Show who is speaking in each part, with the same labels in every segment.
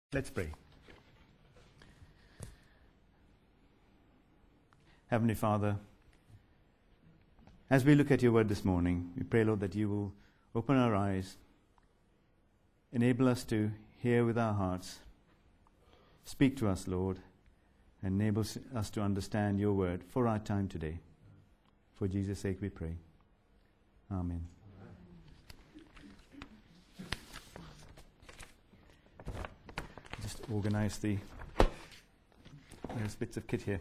Speaker 1: Let's pray. Heavenly Father, as we look at your word this morning, we pray, Lord, that you will open our eyes, enable us to hear with our hearts. Speak to us, Lord, and enable us to understand your word for our time today. For Jesus' sake we pray. Amen. Just organize there's bits of kit here.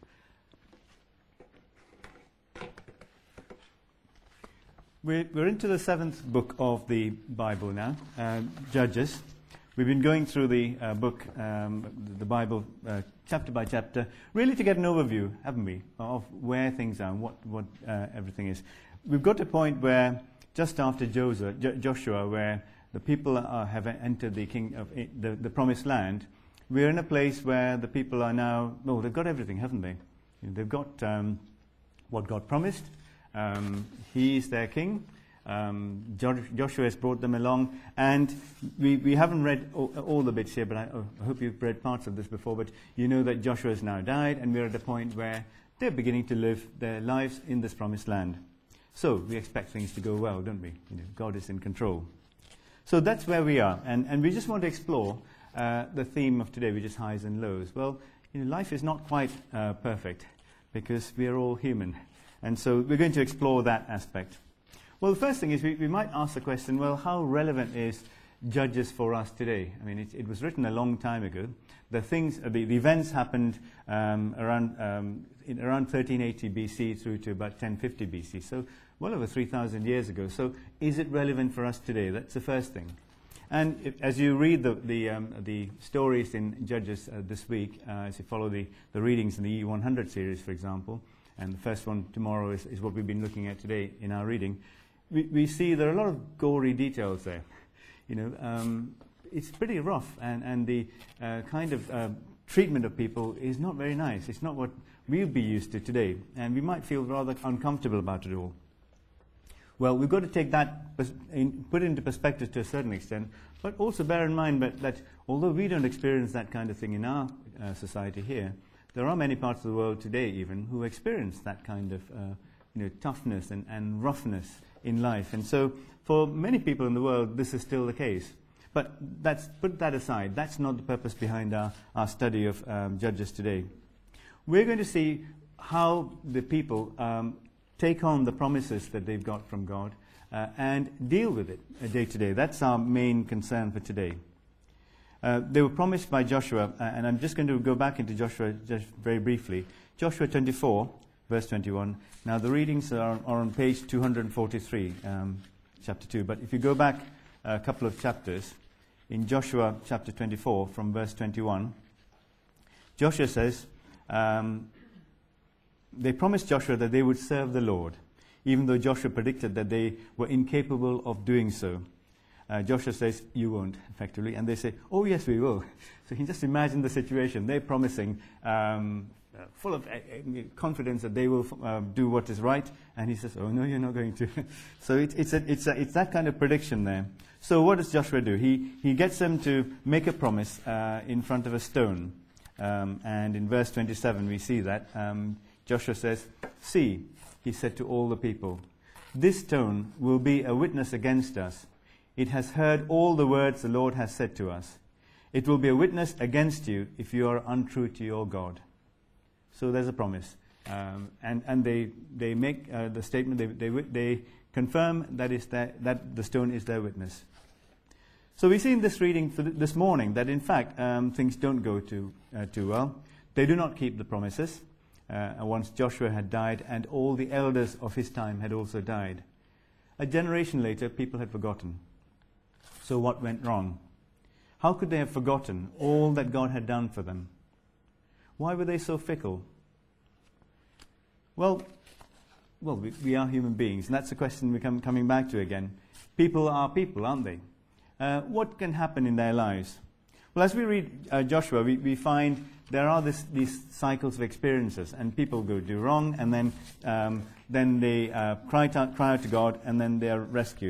Speaker 1: We're into the 7th book of the Bible now, Judges. We've been going through the book, the Bible, chapter by chapter, really to get an overview, haven't we, of where things are and what everything is. We've got to a point where, just after Joshua, where the people have entered the promised land, we're in a place where the people are now, they've got everything, haven't they? They've got what God promised. He is their king. Joshua has brought them along, and we haven't read all the bits here, but I hope you've read parts of this before, but you know that Joshua has now died, and we're at a point where they're beginning to live their lives in this promised land. So we expect things to go well, don't we? God is in control. So that's where we are, and we just want to explore the theme of today, which is highs and lows. Well, life is not quite perfect, because we are all human. And so we're going to explore that aspect. Well, the first thing is we might ask the question, well, how relevant is Judges for us today? I mean, it was written a long time ago. The events happened around 1380 BC through to about 1050 BC, so well over 3,000 years ago. So is it relevant for us today? That's the first thing. And as you read the stories in Judges this week, as you follow the readings in the E100 series, for example, and the first one tomorrow is what we've been looking at today in our reading, we see there are a lot of gory details there. It's pretty rough, and the kind of treatment of people is not very nice. It's not what we'll be used to today, and we might feel rather uncomfortable about it all. Well, we've got to take that, put it into perspective to a certain extent, but also bear in mind that although we don't experience that kind of thing in our society here, there are many parts of the world today even who experience that kind of toughness and roughness in life. And so for many people in the world, this is still the case. But put that aside. That's not the purpose behind our study of Judges today. We're going to see how the people take on the promises that they've got from God and deal with it day to day. That's our main concern for today. They were promised by Joshua, and I'm just going to go back into Joshua just very briefly. Joshua 24, verse 21. Now the readings are on page 243, chapter 2. But if you go back a couple of chapters, in Joshua chapter 24, from verse 21, Joshua says, they promised Joshua that they would serve the Lord, even though Joshua predicted that they were incapable of doing so. Joshua says, you won't, effectively. And they say, oh, yes, we will. So you can just imagine the situation. They're promising, full of confidence that they will do what is right. And he says, oh, no, you're not going to. So it's that kind of prediction there. So what does Joshua do? He gets them to make a promise in front of a stone. And in verse 27, we see that. Joshua says, see, he said to all the people, this stone will be a witness against us. It has heard all the words the Lord has said to us. It will be a witness against you if you are untrue to your God. So there's a promise. And they make the statement, they confirm that the stone is their witness. So we see in this reading for this morning that in fact things don't go too well. They do not keep the promises. Once Joshua had died and all the elders of his time had also died. A generation later, people had forgotten. So what went wrong? How could they have forgotten all that God had done for them? Why were they so fickle? Well, we are human beings, and that's the question we're coming back to again. People are people, aren't they? What can happen in their lives? Well, as we read Joshua, we find there are these cycles of experiences, and people do wrong, and then they cry out to God, and then they are rescued.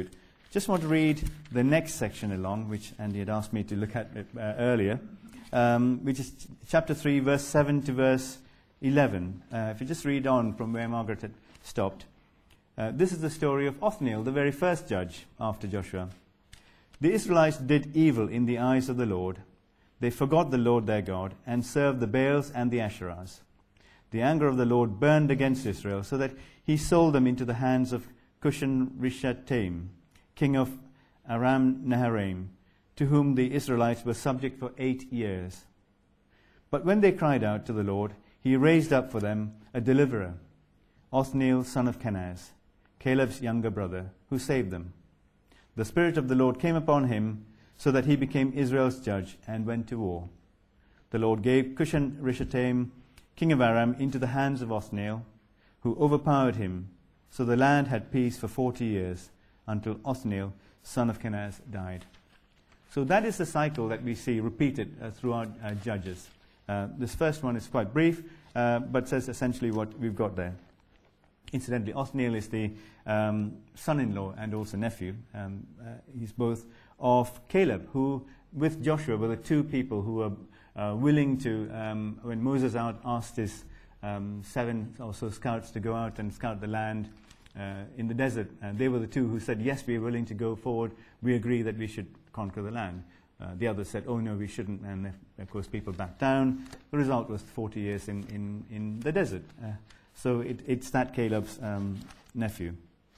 Speaker 1: Just want to read the next section along, which Andy had asked me to look at earlier, which is chapter 3, verse 7 to verse 11. If you just read on from where Margaret had stopped. This is the story of Othniel, the very first judge after Joshua. The Israelites did evil in the eyes of the Lord. They forgot the Lord their God and served the Baals and the Asherahs. The anger of the Lord burned against Israel, so that he sold them into the hands of Cushan-Rishathaim, king of Aram-Naharaim, to whom the Israelites were subject for 8 years. But when they cried out to the Lord, he raised up for them a deliverer, Othniel, son of Kenaz, Caleb's younger brother, who saved them. The Spirit of the Lord came upon him, so that he became Israel's judge and went to war. The Lord gave Cushan-Rishathaim, king of Aram, into the hands of Othniel, who overpowered him. So the land had peace for 40 years, until Othniel, son of Kenaz, died. So that is the cycle that we see repeated throughout Judges. This first one is quite brief, but says essentially what we've got there. Incidentally, Othniel is the son-in-law and also nephew. He's both of Caleb, who with Joshua were the two people who were willing to, when Moses asked his 7 or so scouts to go out and scout the land in the desert, they were the two who said, yes, we are willing to go forward. We agree that we should conquer the land. The others said, oh no, we shouldn't, and of course people backed down. The result was 40 years in the desert. So it's that Caleb's nephew.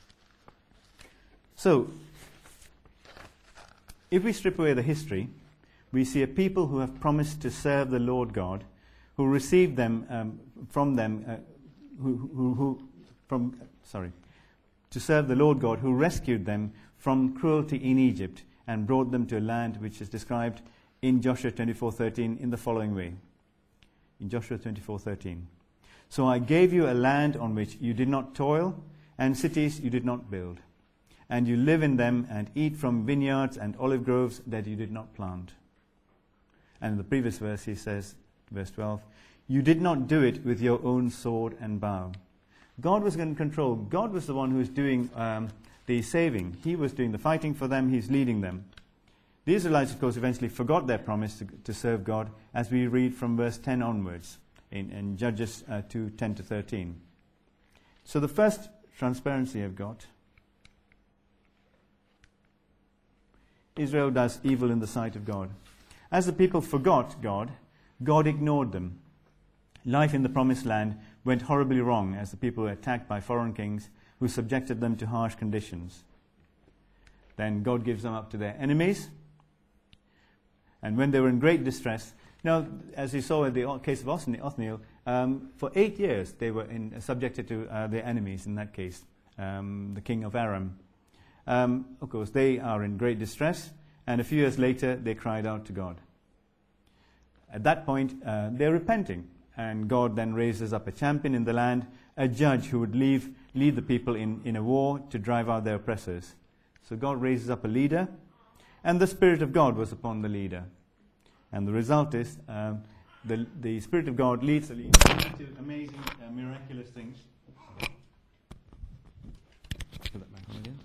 Speaker 1: So, if we strip away the history, we see a people who have promised to serve the Lord God, who received them from them, to serve the Lord God, who rescued them from cruelty in Egypt and brought them to a land which is described in Joshua 24:13 in the following way. In Joshua 24:13. So I gave you a land on which you did not toil, and cities you did not build. And you live in them and eat from vineyards and olive groves that you did not plant. And in the previous verse he says, verse 12, you did not do it with your own sword and bow. God was in control. God was the one who was doing the saving. He was doing the fighting for them. He's leading them. The Israelites, of course, eventually forgot their promise to serve God, as we read from verse 10 onwards in Judges 2:10 to 13. So the first transparency I've got, Israel does evil in the sight of God. As the people forgot God, God ignored them. Life in the promised land went horribly wrong as the people were attacked by foreign kings who subjected them to harsh conditions. Then God gives them up to their enemies. And when they were in great distress, now, as you saw in the case of Othniel, for 8 years they were subjected to their enemies, in that case, the king of Aram. Of course, they are in great distress, and a few years later they cried out to God. At that point, they're repenting, and God then raises up a champion in the land, a judge who would lead the people in a war to drive out their oppressors. So God raises up a leader, and the Spirit of God was upon the leader. And the result is, the Spirit of God leads the leader into amazing, miraculous things. Put that back on again.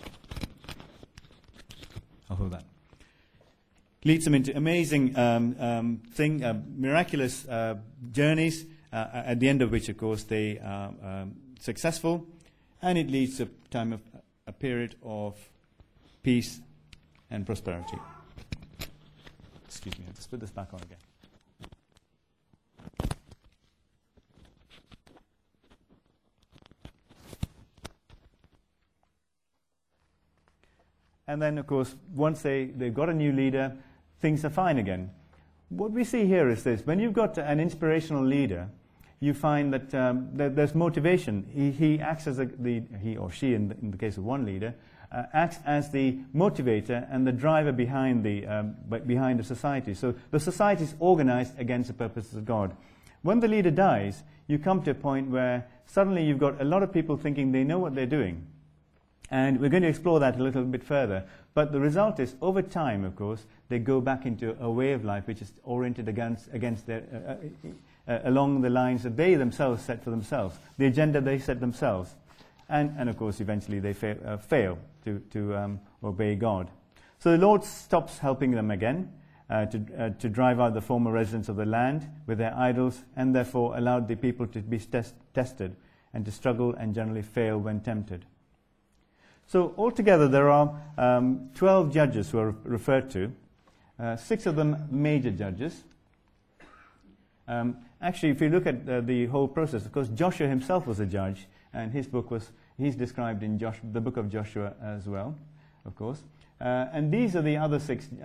Speaker 1: I'll hold that. Leads them into amazing miraculous journeys, at the end of which, of course, they are successful, and it leads to a period of peace and prosperity. Excuse me, I'll just put this back on again. And then, of course, once they've got a new leader, things are fine again. What we see here is this. When you've got an inspirational leader, you find that there's motivation. He acts as he or she, in the case of one leader, acts as the motivator and the driver behind the society. So the society is organized against the purposes of God. When the leader dies, you come to a point where suddenly you've got a lot of people thinking they know what they're doing. And we're going to explore that a little bit further. But the result is, over time, of course, they go back into a way of life which is oriented against their, along the lines that they themselves set for themselves, the agenda they set themselves. and of course eventually they fail to obey God. So the Lord stops helping them again to drive out the former residents of the land with their idols, and therefore allowed the people to be tested and to struggle and generally fail when tempted. So altogether there are 12 judges who are referred to, 6 of them major judges. Actually, if you look at the whole process, of course Joshua himself was a judge, and he's described in the book of Joshua as well, of course. And these are the other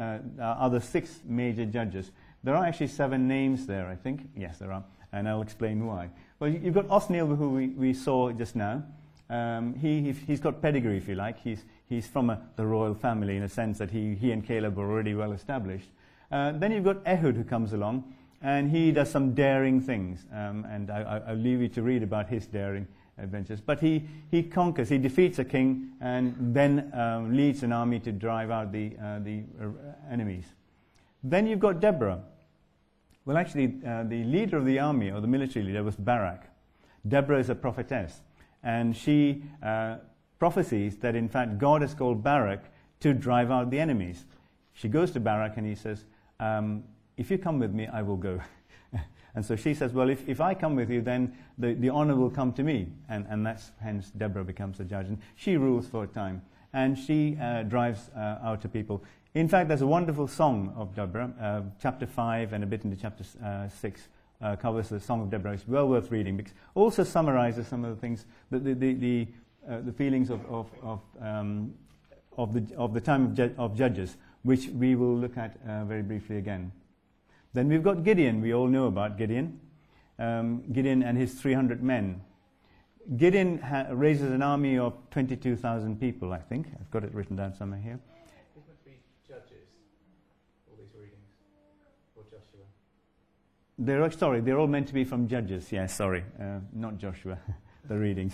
Speaker 1: 6 major judges. There are actually 7 names there, I think. Yes, there are, and I'll explain why. Well, you've got Othniel, who we saw just now. He's got pedigree, if you like. He's from the royal family in a sense that he and Caleb were already well established. Then you've got Ehud, who comes along, and he does some daring things. And I'll leave you to read about his daring adventures. But he conquers, he defeats a king, and then leads an army to drive out the enemies. Then you've got Deborah. Well, actually, the leader of the army, or the military leader, was Barak. Deborah is a prophetess, and she prophesies that, in fact, God has called Barak to drive out the enemies. She goes to Barak, and he says, if you come with me, I will go. And so she says, well, if I come with you, then the honor will come to me. And that's hence Deborah becomes a judge. And she rules for a time. And she drives out the people. In fact, there's a wonderful song of Deborah. Chapter 5 and a bit into chapter 6 covers the Song of Deborah. It's well worth reading, because it also summarizes some of the things, the feelings of the time of Judges, which we will look at very briefly again. Then we've got Gideon. We all know about Gideon. Gideon and his 300 men. Gideon raises an army of 22,000 people, I think. I've got it written down somewhere here.
Speaker 2: These must be Judges, all these readings, or Joshua.
Speaker 1: They're all meant to be from Judges. Yes, sorry, not Joshua, the readings.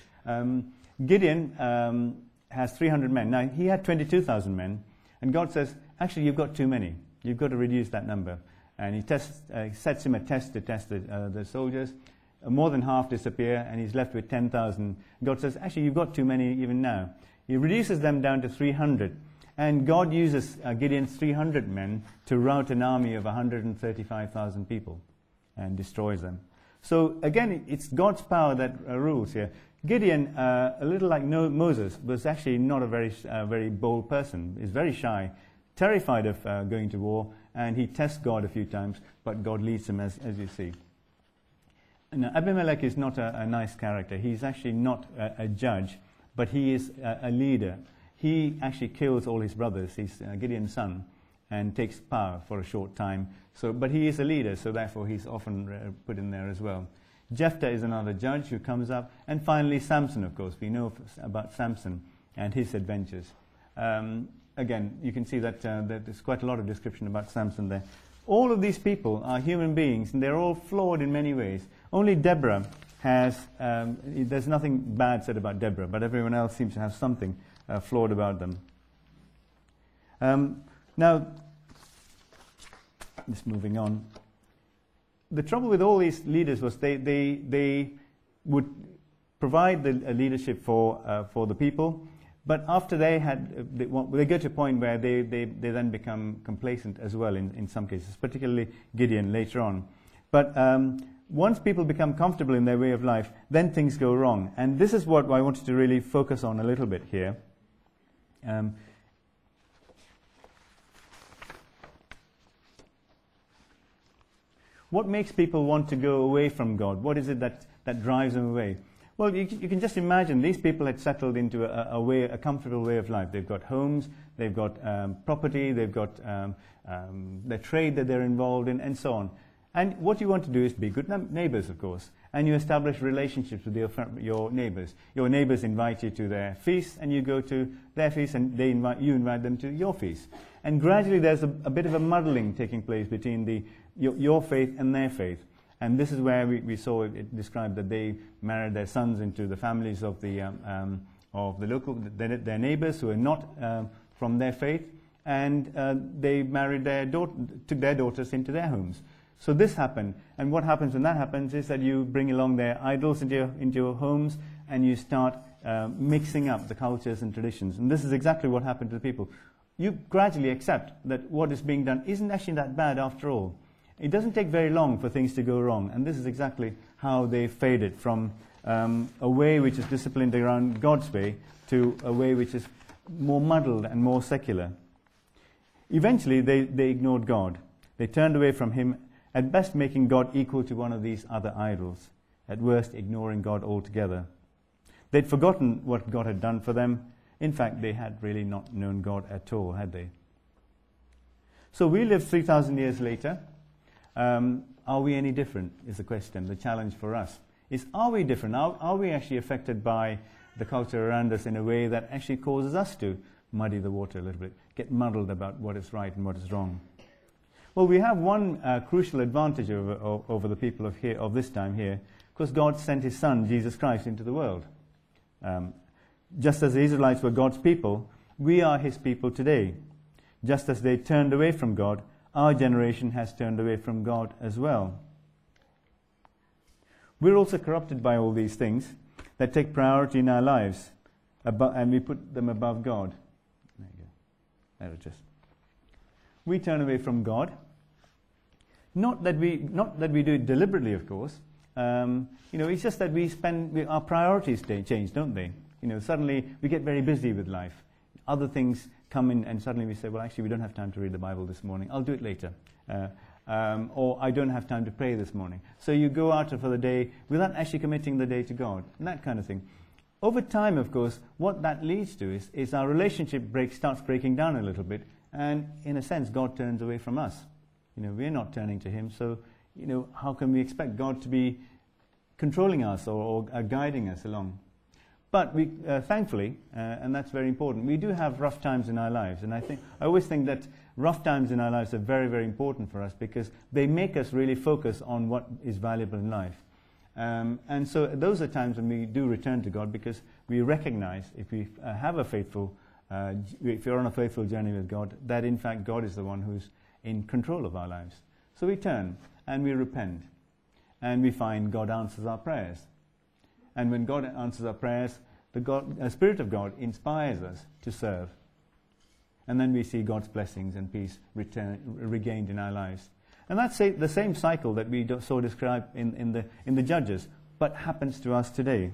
Speaker 1: Gideon has 300 men. Now, he had 22,000 men, and God says, actually, you've got too many. You've got to reduce that number. And he sets him a test to test the soldiers. More than half disappear, and he's left with 10,000. God says, actually, you've got too many even now. He reduces them down to 300. And God uses Gideon's 300 men to rout an army of 135,000 people and destroys them. So, again, it's God's power that rules here. Gideon, a little like Moses, was actually not a very bold person. He's very shy, terrified of going to war, and he tests God a few times, but God leads him, as you see. Now, Abimelech is not a nice character. He's actually not a judge, but he is a leader. He actually kills all his brothers. He's Gideon's son, and takes power for a short time. But he is a leader, so therefore he's often put in there as well. Jephthah is another judge who comes up. And finally, Samson, of course. We know about Samson and his adventures. Again, you can see that there's quite a lot of description about Samson there. All of these people are human beings, and they're all flawed in many ways. Only Deborah there's nothing bad said about Deborah, but everyone else seems to have something flawed about them. Now, just moving on. The trouble with all these leaders was they would provide the leadership for the people, but after they get to a point where they then become complacent as well in some cases, particularly Gideon later on. But once people become comfortable in their way of life, then things go wrong. And this is what I wanted to really focus on a little bit here. What makes people want to go away from God? What is it that drives them away? Well, you can just imagine these people had settled into a comfortable way of life. They've got homes, they've got property, they've got their trade that they're involved in, and so on. And what you want to do is be good neighbors, of course. And you establish relationships with your neighbors. Your neighbors invite you to their feasts, and you go to their feasts, and you invite them to your feasts. And gradually there's a bit of a muddling taking place between your faith and their faith. And this is where we saw it described that they married their sons into the families of the local, their neighbors who are not from their faith, and they married took their daughters into their homes. So this happened. And what happens when that happens is that you bring along their idols into your homes, and you start mixing up the cultures and traditions. And this is exactly what happened to the people. You gradually accept that what is being done isn't actually that bad after all. It doesn't take very long for things to go wrong. And this is exactly how they faded from a way which is disciplined around God's way to a way which is more muddled and more secular. Eventually, they ignored God. They turned away from Him, at best making God equal to one of these other idols, at worst ignoring God altogether. They'd forgotten what God had done for them. In fact, they had really not known God at all, had they? So we live 3,000 years later. Are we any different, is the question, the challenge for us. Are we different? Are we actually affected by the culture around us in a way that actually causes us to muddy the water a little bit, get muddled about what is right and what is wrong? Well, we have one crucial advantage over the people of this time here, because God sent His Son, Jesus Christ, into the world. Just as the Israelites were God's people, we are His people today. Just as they turned away from God, our generation has turned away from God as well. We're also corrupted by all these things that take priority in our lives, and we put them above God. There you go. There it is. We turn away from God. Not that we do it deliberately, of course. It's just that our priorities change, don't they? Suddenly we get very busy with life. Other things come in, and suddenly we say, well, actually, we don't have time to read the Bible this morning. I'll do it later. Or I don't have time to pray this morning. So you go out for the day without actually committing the day to God, and that kind of thing. Over time, of course, what that leads to is our relationship starts breaking down a little bit, and in a sense, God turns away from us. We're not turning to Him, so how can we expect God to be controlling us or guiding us along? But we, thankfully, and that's very important, we do have rough times in our lives. And I always think that rough times in our lives are very, very important for us, because they make us really focus on what is valuable in life. And so those are times when we do return to God, because we recognize, if we have a faithful, if you're on a faithful journey with God, that in fact God is the one who's in control of our lives. So we turn and we repent, and we find God answers our prayers. And when God answers our prayers, the Spirit of God inspires us to serve. And then we see God's blessings and peace regained in our lives. And that's the same cycle that we saw described in the Judges, but happens to us today.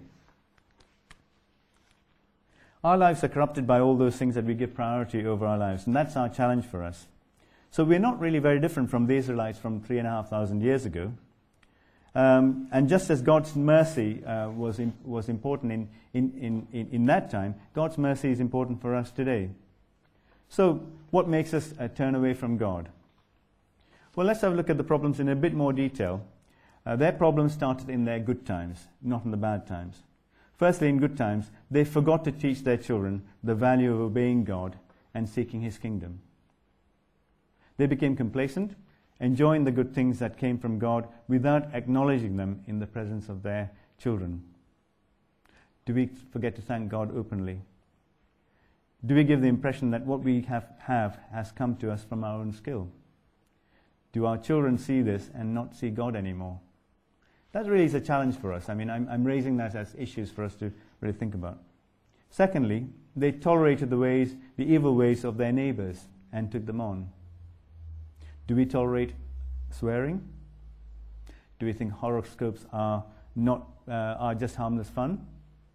Speaker 1: Our lives are corrupted by all those things that we give priority over our lives, and that's our challenge for us. So we're not really very different from the Israelites from 3,500 years ago. And just as God's mercy was important in that time, God's mercy is important for us today. So what makes us turn away from God? Well, let's have a look at the problems in a bit more detail. Their problems started in their good times, not in the bad times. Firstly, in good times, they forgot to teach their children the value of obeying God and seeking His kingdom. They became complacent, enjoying the good things that came from God without acknowledging them in the presence of their children. Do we forget to thank God openly? Do we give the impression that what we have has come to us from our own skill? Do our children see this and not see God anymore? That really is a challenge for us. I mean, I'm raising that as issues for us to really think about. Secondly, they tolerated the evil ways of their neighbors and took them on. Do we tolerate swearing? Do we think horoscopes are just harmless fun?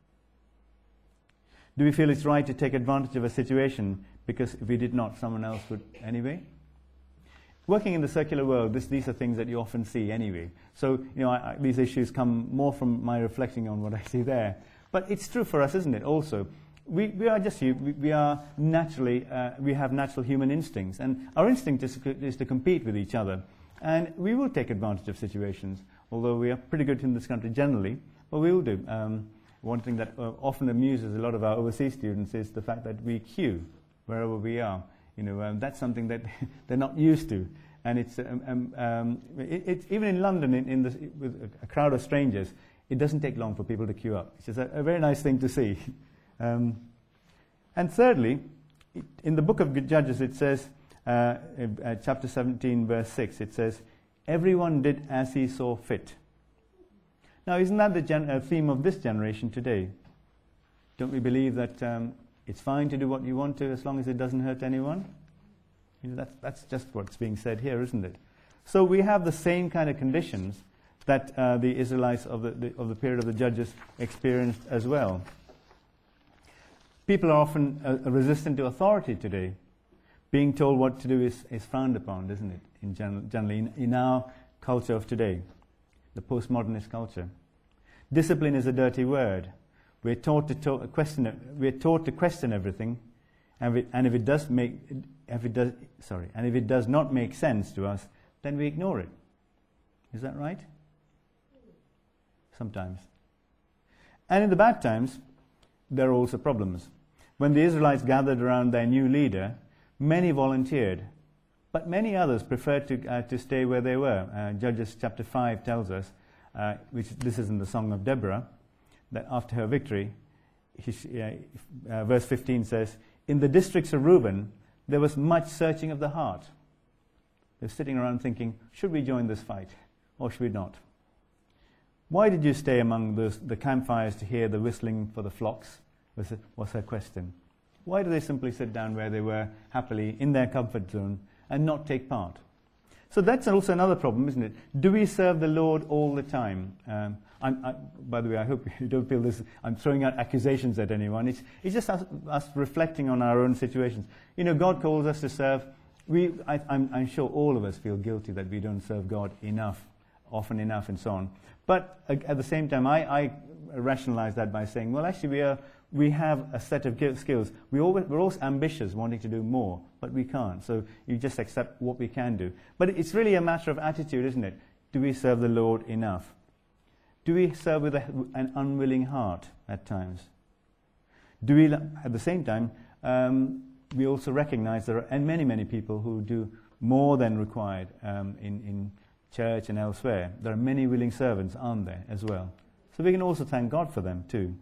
Speaker 1: Do we feel it's right to take advantage of a situation because if we did not, someone else would anyway? Working in the secular world, these are things that you often see anyway. So, these issues come more from my reflecting on what I see there. But it's true for us, isn't it, also? We are just we are naturally we have natural human instincts, and our instinct is to compete with each other, and we will take advantage of situations. Although we are pretty good in this country generally, but we will do. One thing that often amuses a lot of our overseas students is the fact that we queue wherever we are. That's something that they're not used to, and it's even in London with a crowd of strangers, it doesn't take long for people to queue up. It's just a very nice thing to see. And thirdly, in the book of Judges, it says, chapter 17, verse 6, it says, Everyone did as he saw fit. Now, isn't that the theme of this generation today? Don't we believe that it's fine to do what you want to as long as it doesn't hurt anyone? You know, that's just what's being said here, isn't it? So we have the same kind of conditions that the Israelites of the period of the Judges experienced as well. People are often resistant to authority today. Being told what to do is frowned upon, isn't it? Generally, in our culture of today, the postmodernist culture. Discipline is a dirty word. We're taught to question it. We're taught to question everything, and if it does not make sense to us, then we ignore it. Is that right? Sometimes. And in the bad times, there are also problems. When the Israelites gathered around their new leader, many volunteered, but many others preferred to stay where they were. Judges chapter 5 tells us, this is in the Song of Deborah, that after her victory, verse 15 says, in the districts of Reuben, there was much searching of the heart. They're sitting around thinking, should we join this fight or should we not? Why did you stay among the campfires to hear the whistling for the flocks? Was her question. Why do they simply sit down where they were happily in their comfort zone and not take part? So that's also another problem, isn't it? Do we serve the Lord all the time? By the way, I hope you don't feel this. I'm throwing out accusations at anyone. It's just us reflecting on our own situations. You know, God calls us to serve. I'm sure all of us feel guilty that we don't serve God enough, often enough, and so on. But at the same time, I rationalize that by saying, well, actually, we have a set of skills. We're always ambitious, wanting to do more, but we can't. So you just accept what we can do. But it's really a matter of attitude, isn't it? Do we serve the Lord enough? Do we serve with an unwilling heart at times? Do we, at the same time, we also recognize there are many, many people who do more than required in church and elsewhere. There are many willing servants, aren't there, as well? So we can also thank God for them too.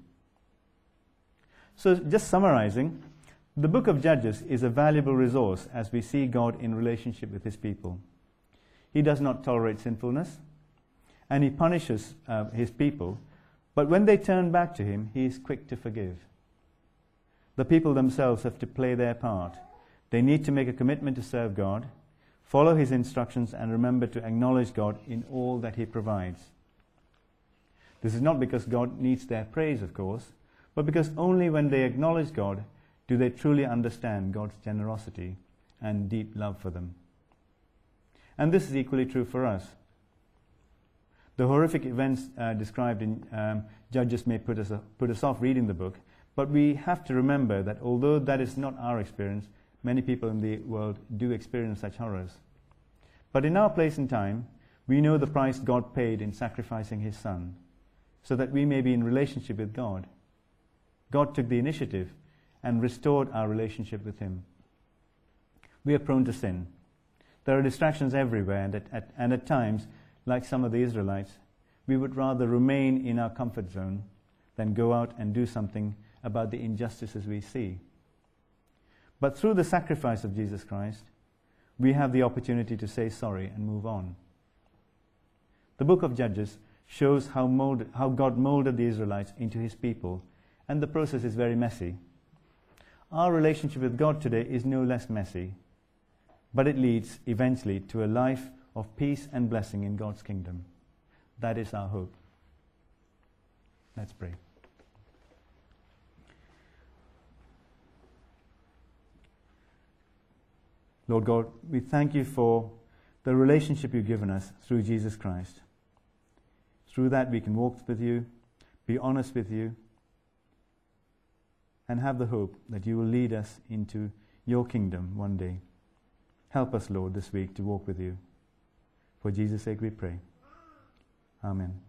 Speaker 1: So just summarizing, the book of Judges is a valuable resource as we see God in relationship with his people. He does not tolerate sinfulness, and he punishes his people, but when they turn back to him, he is quick to forgive. The people themselves have to play their part. They need to make a commitment to serve God, follow his instructions, and remember to acknowledge God in all that he provides. This is not because God needs their praise, of course, but because only when they acknowledge God do they truly understand God's generosity and deep love for them. And this is equally true for us. The horrific events described in Judges may put us off reading the book, but we have to remember that although that is not our experience, many people in the world do experience such horrors. But in our place and time, we know the price God paid in sacrificing his Son, so that we may be in relationship with God. God took the initiative and restored our relationship with him. We are prone to sin. There are distractions everywhere, and at times, like some of the Israelites, we would rather remain in our comfort zone than go out and do something about the injustices we see. But through the sacrifice of Jesus Christ, we have the opportunity to say sorry and move on. The book of Judges shows how God molded the Israelites into his people, and the process is very messy. Our relationship with God today is no less messy, but it leads eventually to a life of peace and blessing in God's kingdom. That is our hope. Let's pray. Lord God, we thank you for the relationship you've given us through Jesus Christ. Through that we can walk with you, be honest with you, and have the hope that you will lead us into your kingdom one day. Help us, Lord, this week to walk with you. For Jesus' sake we pray. Amen.